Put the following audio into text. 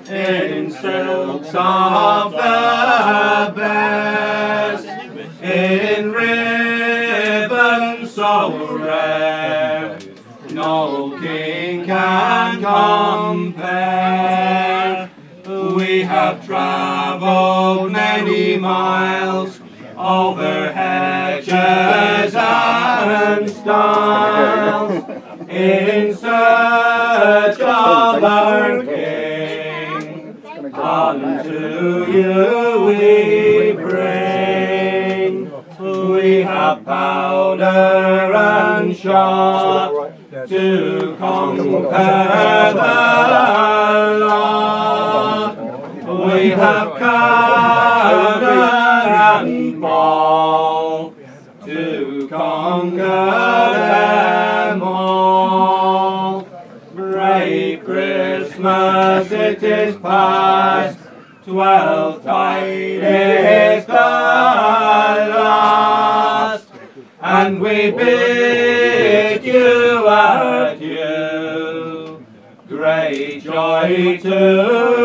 in silks of the best, in ribbons so rare, no king can compare. We have travelled many miles over hedges and stiles in search of our King. Unto you we bring. We have powder and shot to conquer the lot. We have cannon and ball to conquer them all. Brave Christmas, it is past, 12th is the last, and we bid you adieu. Great joy to